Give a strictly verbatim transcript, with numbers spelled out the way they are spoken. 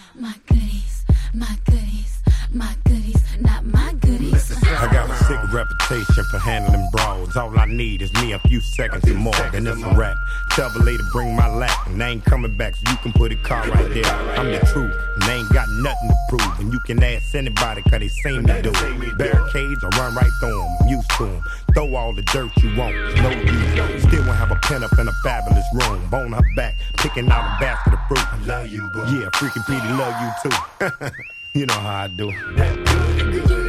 my goodies, my goodies, my goodies, not my goodies. I got a sick reputation for handling brawls. All I need is me a few seconds or more, then it's a wrap. Tell the lady bring my lap, and they ain't coming back, so you can put a car right there. I'm the truth, and they ain't got nothing to prove. And you can ask anybody, cause they seen me do it. Barricades, I run right through them, I'm used to them. Throw all the dirt you want, no use. Still won't have a pen up in a fabulous room. Bone her back, picking out a basket of fruit. I love you, boo. Yeah, freaking Petey love you too. You know how I do.